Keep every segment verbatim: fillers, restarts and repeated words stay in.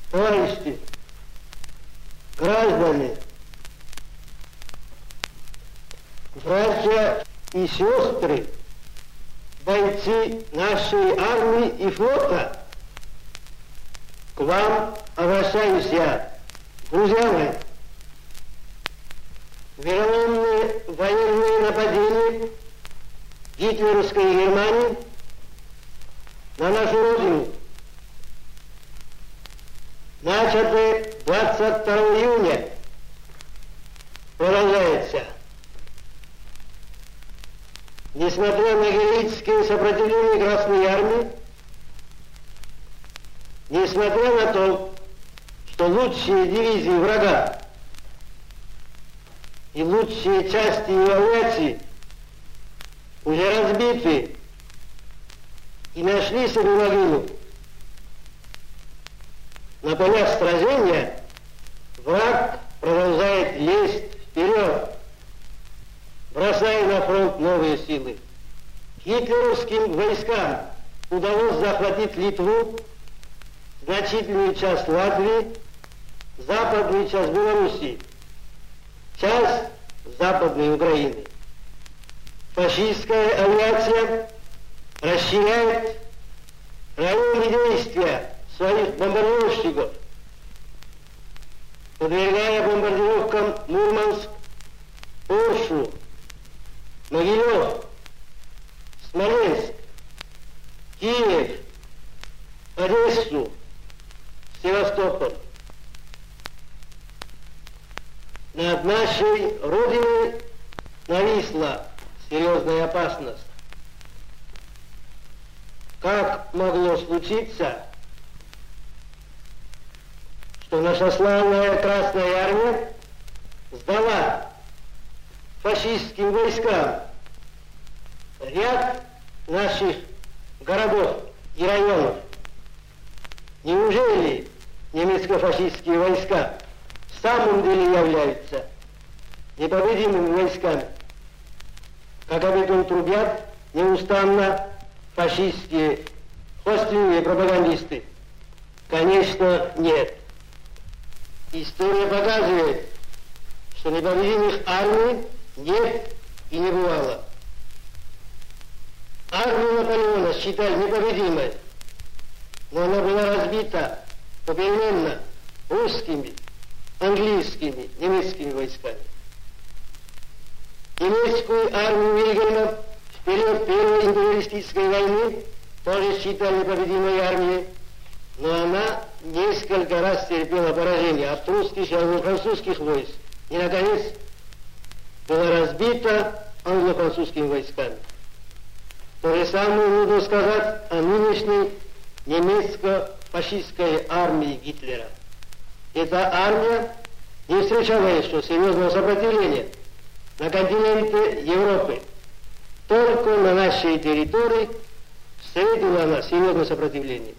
Товарищи, граждане, братья и сестры, бойцы нашей армии и флота, к вам обращаюсь я, друзья мои. Вероломные военные нападения гитлеровской Германии на нашу родину, начатые двадцать второго июня, продолжается. Несмотря на героическое сопротивление Красной Армии, несмотря на то, что лучшие дивизии врага и лучшие части его авиации уже разбиты и нашли себе могилу, на полях сражения враг продолжает лезть вперед, бросая на фронт новые силы. Гитлеровским войскам удалось захватить Литву, значительную часть Латвии, западную часть Белоруссии, часть Западной Украины. Фашистская авиация расширяет районы действия своих бомбардировщиков, подвергая бомбардировкам Мурманск, Оршу, Могилев, Смоленск, Киев, Одессу, Севастополь. Над нашей Родиной нависла серьезная опасность. Как могло случиться, что наша славная Красная Армия сдала фашистским войскам ряд наших городов и районов? Неужели немецко-фашистские войска в самом деле являются непобедимыми войсками, как об этом трубят неустанно фашистские хвастливые пропагандисты? Конечно, нет. История показывает, что непобедимых армий нет и не бывало. Армию Наполеона считали непобедимой, но она была разбита попеременно русскими, английскими, немецкими войсками. Немецкую армию Вильгельма в период Первой империалистической войны тоже считали непобедимой армией, но она несколько раз терпела поражение от русских и англо-французских войск и, наконец, была разбита англо-французскими войсками. То же самое нужно сказать о нынешней немецко-фашистской армии Гитлера. Эта армия не встречала еще серьезного сопротивления на континенте Европы. Только на нашей территории встретила она серьезное сопротивление.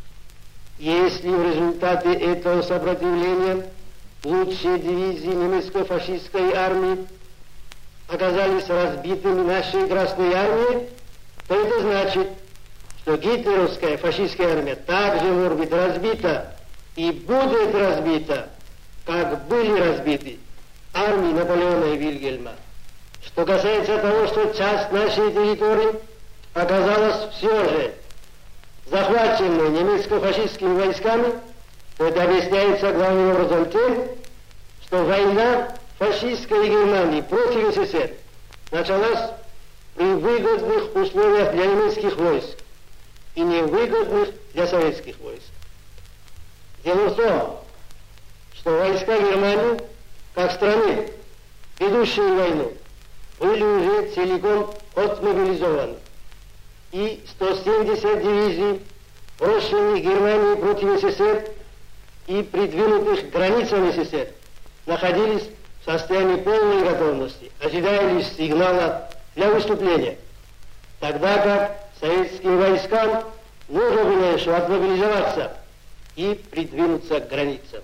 Если в результате этого сопротивления лучшие дивизии немецко-фашистской армии оказались разбитыми нашей Красной армией, то это значит, что гитлеровская фашистская армия также может быть разбита и будет разбита, как были разбиты армии Наполеона и Вильгельма. Что касается того, что часть нашей территории оказалась все же захваченной немецко-фашистскими войсками, то это объясняется главным образом тем, что война фашистской Германии против СССР началась при выгодных условиях для немецких войск и невыгодных для советских войск. Дело в том, что войска Германии, как страны, ведущие войну, были уже целиком отмобилизованы. И сто семьдесят дивизий, брошенных Германией против СССР и придвинутых к границам СССР, находились в состоянии полной готовности, ожидая лишь сигнала для выступления. Тогда как советским войскам нужно было еще отмобилизоваться и придвинуться к границам.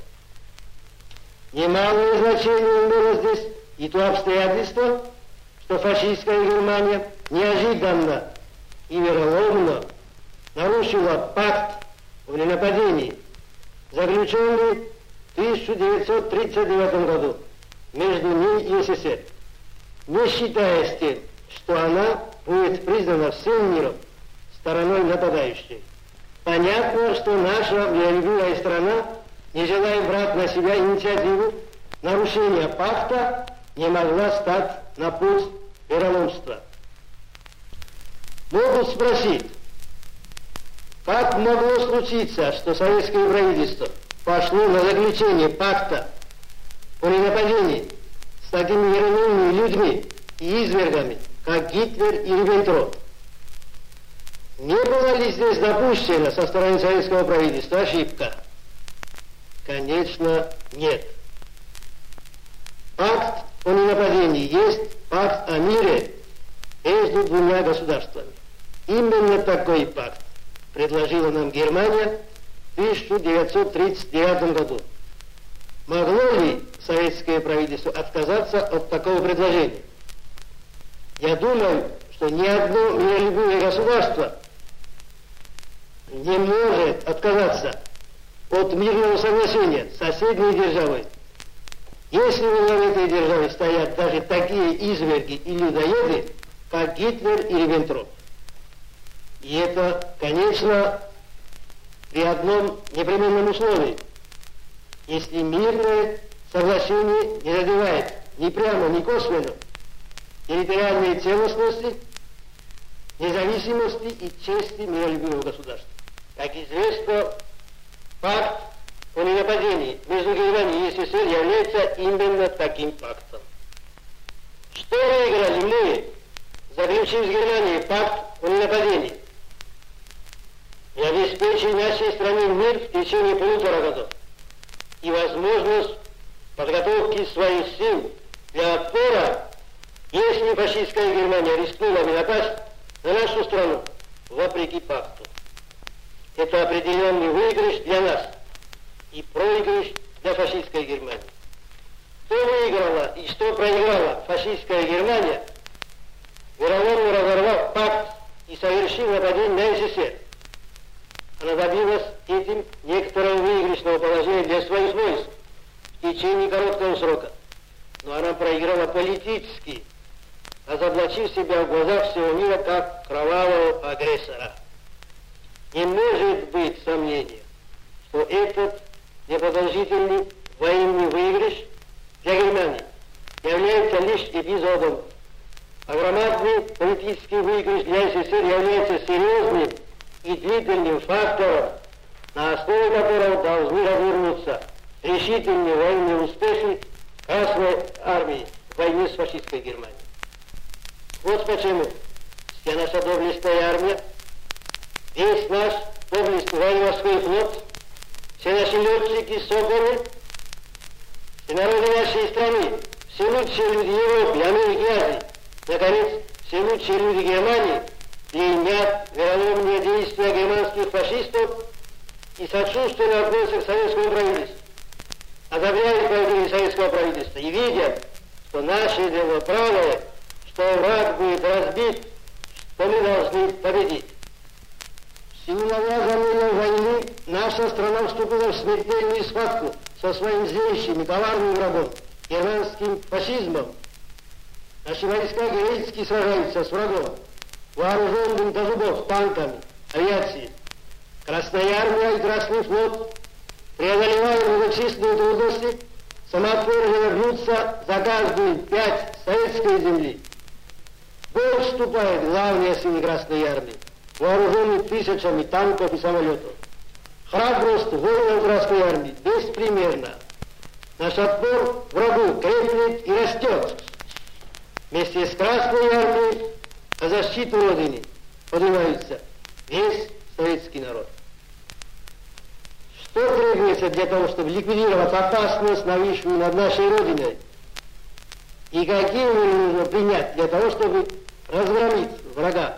Немалое значение имело здесь и то обстоятельство, что фашистская Германия неожиданно и вероломно нарушила пакт о ненападении заключенный в тысяча девятьсот тридцать девятом году между ней и СССР, не считаясь тем, что она будет признана всем миром стороной нападающей. Понятно, что наша миролюбивая страна, не желая брать на себя инициативу нарушения пакта, не могла стать на путь вероломства. Могут спросить, как могло случиться, что советское правительство пошло на заключение пакта о ненападении с такими миролюбивыми людьми и извергами, как Гитлер и Риббентроп? Не была ли здесь допущена со стороны советского правительства ошибка? Конечно, нет. Пакт о ненападении есть пакт о мире между двумя государствами. Именно такой пакт предложила нам Германия в тысяча девятьсот тридцать девятом году. Могло ли советское правительство отказаться от такого предложения? Я думаю, что ни одно миролюбивое государство не может отказаться от мирного соглашения с соседней державой, если в этой державе стоят даже такие изверги и людоеды, как Гитлер и Риббентроп. И это, конечно, при одном непременном условии. Если мирное соглашение не задевает ни прямо, ни косвенно территориальной целостности, независимости и чести миролюбивого государства. Как известно, пакт о ненападении между Германией и СССР является именно таким пактом. Что выиграли мы, заключив с Германией пакт о ненападении и обеспечив нашей стране мир в течение полутора годов и возможность подготовки своих сил для отпора, если фашистская Германия рискнула бы напасть на нашу страну вопреки пакту? Это определенный выигрыш для нас и проигрыш для фашистской Германии. Что выиграла и что проиграла фашистская Германия, вероломно разорвав пакт и совершив нападение на СССР? Она добилась этим некоторого выигрышного положения для своих войск в течение короткого срока. Но она проиграла политически, разоблачив себя в глазах всего мира как кровавого агрессора. Не может быть сомнения, что этот непродолжительный военный выигрыш для Германии является лишь эпизодом, а громадный политический выигрыш для СССР является серьезным и длительным фактором, на основе которого должны развернуться решительные военные успехи Красной Армии в войне с фашистской Германией. Вот почему вся наша доблестная армия, весь наш доблестный военно-морской флот, все наши летчики, соколы, все народы нашей страны, все лучшие люди Европы, Америки и Азии, наконец, все лучшие люди Германии клеймят вероломные действия германских фашистов и сочувственно относятся к советскому правительству, одобряют поведение советского правительства и видят, что наше дело правое, что враг будет разбит, что мы должны победить. В силу навязанной войны наша страна вступила в смертельную схватку со своим злейшим и коварным врагом, германским фашизмом. Наши войска героически сражаются с врагом, вооруженным до зубов танками, авиацией. Красная армия и Красный флот, преодолевая многочисленные трудности, самоотверженно бьются за каждую пять советской земли. В бой вступает главная сила Красной армии, вооруженный тысячами танков и самолетов. Храбрость воинов Красной армии беспримерна. Наш отпор врагу крепнет и растет. Вместе с Красной армией о защиту Родины поднимается весь советский народ. Что требуется для того, чтобы ликвидировать опасность, нависшую над нашей Родиной? И какие меры нужно принять для того, чтобы разгромить врага?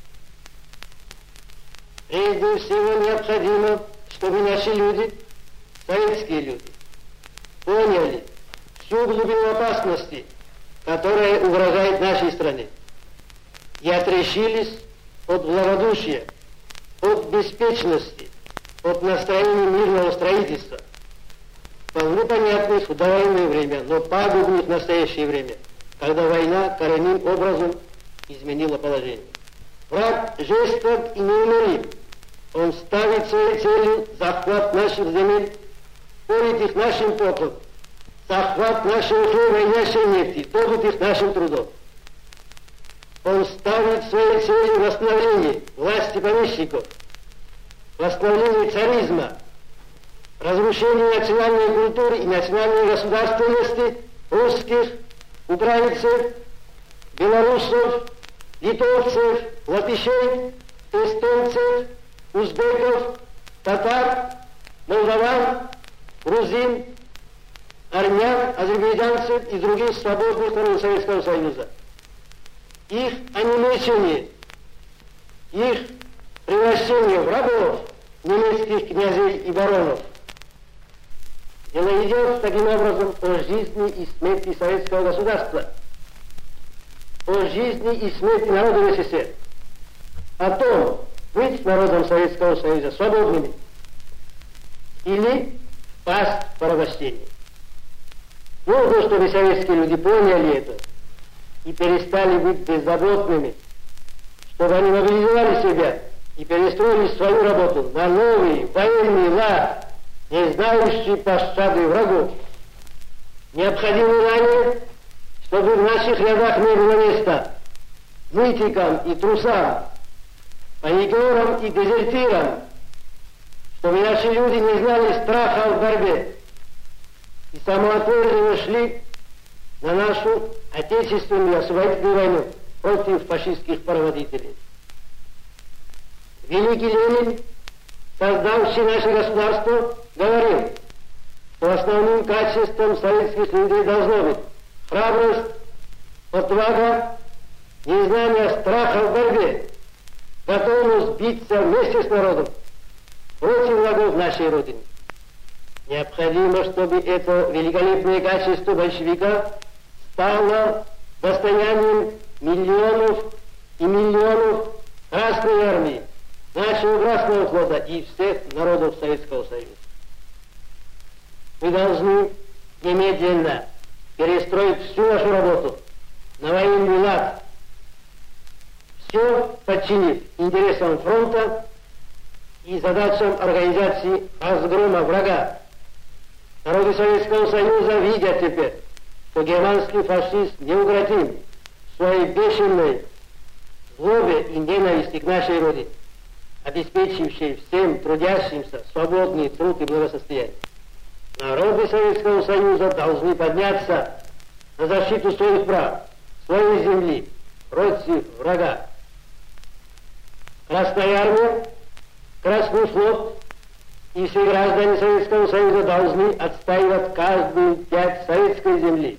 Прежде всего необходимо, чтобы наши люди, советские люди, поняли всю глубину опасности, которая угрожает нашей стране, и отрешились от благодушия, от беспечности, от настроения мирного строительства, вполне понятных в довоенное время, но пагубных в настоящее время, когда война коренным образом изменила положение. Враг жесток и неумолим. Он ставит своей целью захват наших земель, полит их нашим потом, захват нашего хлеба и нашей нефти, добыт их нашим трудом. Он ставит своей целью восстановление власти помещиков, восстановление царизма, разрушение национальной культуры и национальной государственности русских, украинцев, белорусов, литовцев, латышей, эстонцев, узбеков, татар, молдаван, грузин, армян, азербайджанцев и других свободных стран Советского Союза. Их онемечение, их превращение в рабов немецких князей и баронов. Дело идет таким образом о жизни и смерти советского государства, о жизни и смерти народа СССР, о том, быть народом Советского Союза свободными или пасть в порабощении. Нужно, чтобы советские люди поняли это и перестали быть беззаботными, чтобы они мобилизовали себя и перестроили свою работу на новый военный лад, не знающий пощады врагов. Необходимо знание, чтобы в наших рядах не было места нытикам и трусам, паникерам и дезертирам, чтобы наши люди не знали страха в борьбе и самоотверженно шли на нашу отечественную освободительную войну против фашистских проводителей. Великий Ленин, создавший наше государство, говорил, что основным качеством советских людей должно быть храбрость, отвага, незнание страха в борьбе, готовность биться вместе с народом против врагов нашей Родины. Необходимо, чтобы это великолепное качество большевика стало достоянием миллионов и миллионов Красной Армии, нашего Красного флота и всех народов Советского Союза. Мы должны немедленно перестроить всю нашу работу на военный лад, все подчинив интересам фронта и задачам организации разгрома врага. Народы Советского Союза видят теперь, что германский фашист неукротим в своей бешеной злобе и ненависти к нашей Родине, обеспечившей всем трудящимся свободный труд и благосостояние. Народы Советского Союза должны подняться на защиту своих прав, своей земли, против врага. Красная Армия, Красный флот и все граждане Советского Союза должны отстаивать каждую пять советской земли.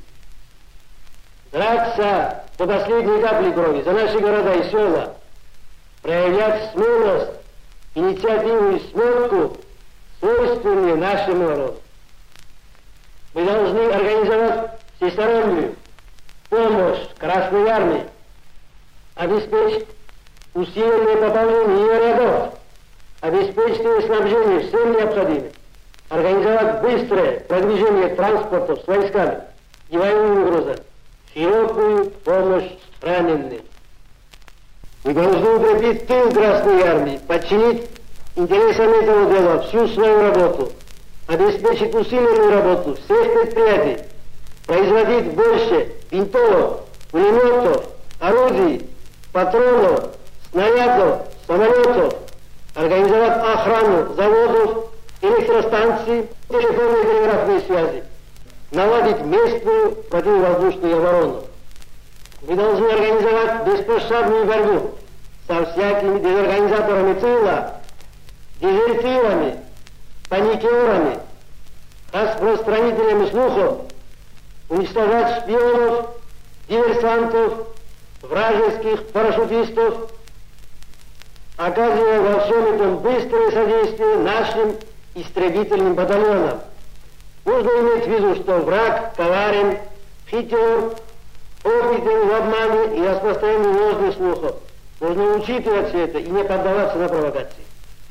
Драться до последней капли крови за наши города и села, проявлять смелость, инициативу и смелку, свойственные нашему народу. Мы должны организовать всестороннюю помощь Красной Армии, обеспечить усиленное пополнение ее рядов, обеспечить ее снабжение всем необходимым, организовать быстрое продвижение транспортов с войсками и военными грузами, широкую помощь раненым. Мы должны укрепить тыл Красной Армии, подчинить интересам этого дела всю свою работу, обеспечить усиленную работу всех предприятий, производить больше винтовок, пулеметов, орудий, патронов, снарядов, самолетов, организовать охрану заводов, электростанций, телефонной и телеграфной связи, наладить местную противовоздушную оборону. Мы должны организовать беспощадную борьбу со всякими дезорганизаторами тыла, дезертирами, паникерами, распространителями слухов, уничтожать шпионов, диверсантов, вражеских парашютистов, оказывая во всем этом быстрое содействие нашим истребительным батальонам. Нужно иметь в виду, что враг коварен, хитер, опытен в обмане и распространении ложных слухов. Нужно учитывать все это и не поддаваться на провокации.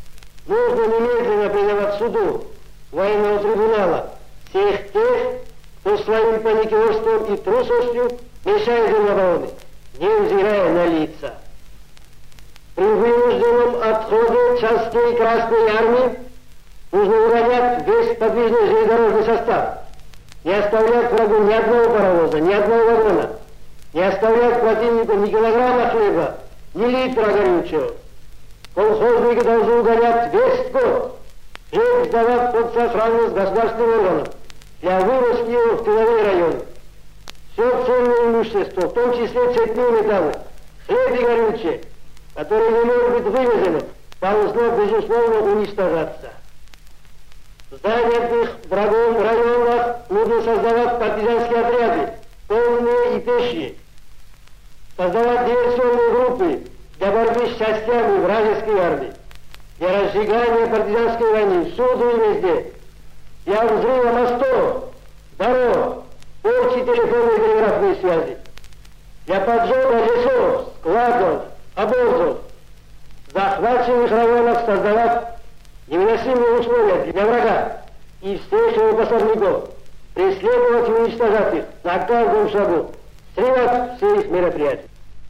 нужно немедленно предавать суду военного трибунала всех тех, кто своим паникерством и трусостью мешает им обороны, невзирая на лица. При вынужденном отходе частей Красной Армии нужно угонять весь подвижный железнодорожный состав, не оставлять врагу ни одного паровоза, ни одного вагона, не оставлять противнику ни килограмма хлеба, ни литра горючего. Колхозники должны угонять весь год, жить сдавать под сохранность государственным органам для вывозки его в тыловые районы. Все ценное имущество, в том числе цветные металлы, хлеб и горючее, которое не может быть вывезено, должно, безусловно, уничтожаться. В занятых врагом районах нужно создавать партизанские отряды, полные и пешие, создавать диверсионные группы для борьбы с частями вражеской армии, для разжигания партизанской войны всюду и везде, для взрыва мостов, дорог, порчи телефонной и телеграфной связи, для поджога лесов, складов, обозов, в захваченных районах создавать невыносимые условия для врага и всех его пособников, преследовать и уничтожать их на каждом шагу, срывать все их мероприятия.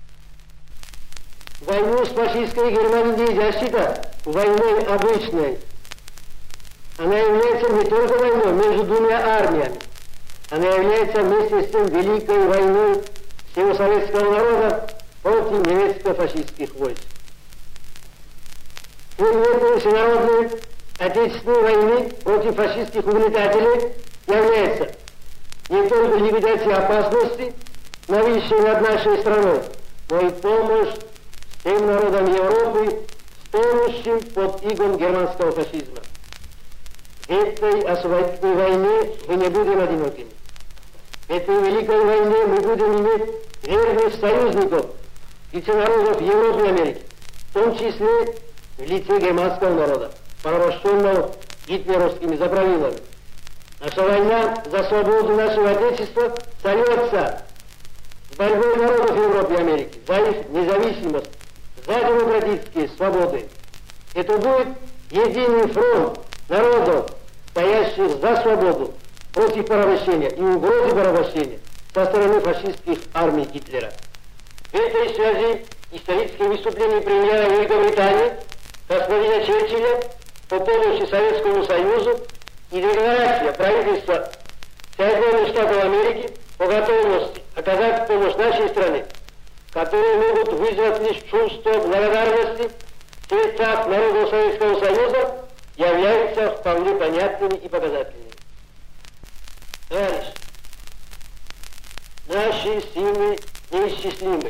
Войну с фашистской Германией нельзя считать войной обычной. Она является не только войной между двумя армиями, она является вместе с тем великой войной всего советского народа против немецко-фашистских войск. Предметом всенародной отечественной войны против фашистских угнетателей является не только ликвидация опасности, нависшей над нашей страной, но и помощь тем народам Европы, стонущим под игом германского фашизма. В этой освободительной войне мы не будем одинокими. В этой великой войне мы будем иметь верных союзников и народов Европы и Америки, в том числе в лице германского народа, порабощенного гитлеровскими заправилами. Наша война за свободу нашего Отечества сольется с борьбой народов Европы и Америки за их независимость, за демократические свободы. Это будет единый фронт народов, стоящих за свободу, против порабощения и угрозы порабощения со стороны фашистских армий Гитлера. В этой связи историческое выступление премьера Великобритании господина Черчилля по помощи Советскому Союзу и декларация правительства Соединенных Штатов Америки по готовности оказать помощь нашей стране, которые могут вызвать лишь чувство благодарности в сердцах народов Советского Союза, являются вполне понятными и показательными. Товарищи, наши силы неисчислимы.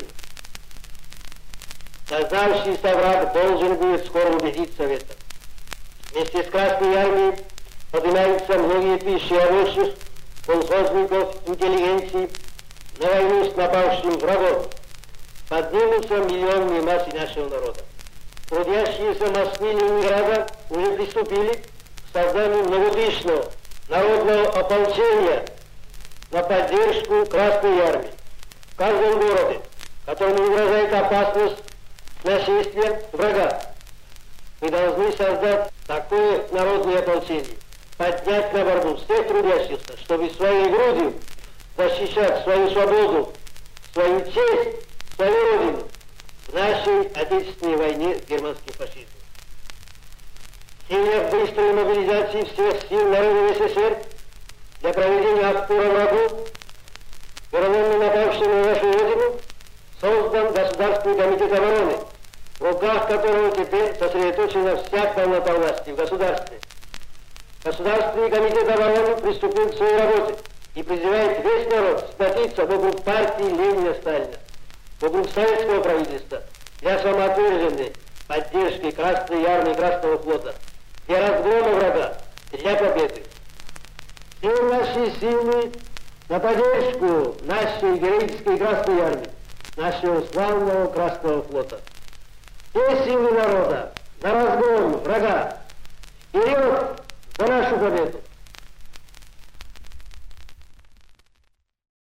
Создавшийся враг должен будет скоро убедиться в этом. Вместе с Красной Армией поднимаются многие тысячи рабочих, колхозников, интеллигенции на войну с напавшим врагом. Поднимутся миллионные массы нашего народа. Трудящиеся Москвы и Ленинграда уже приступили к созданию многодышного народного ополчения на поддержку Красной Армии. В каждом городе, которому угрожает опасность нашествия врага, мы должны создать такое народное ополчение, поднять на борьбу всех трудящихся, чтобы своей грудью защищать свою свободу, свою честь, свою родину в нашей отечественной войне с германским фашизмом. В целях быстрой мобилизации всех сил народов СССР для проведения отпора врагу, вероломно напавшему на нашу родину, создан Государственный комитет обороны, в руках которого теперь сосредоточена вся полнота власти в государстве. Государственный комитет обороны приступил к своей работе и призывает весь народ сплотиться вокруг партии Ленина-Сталина, вокруг советского правительства для самоотверженной поддержки Красной Армии и Красного флота, для разгрома врага, для победы. Все наши силы на поддержку нашей героической Красной Армии, нашего славного Красного флота. Все силы народа на разгром врага. Вперед за нашу победу!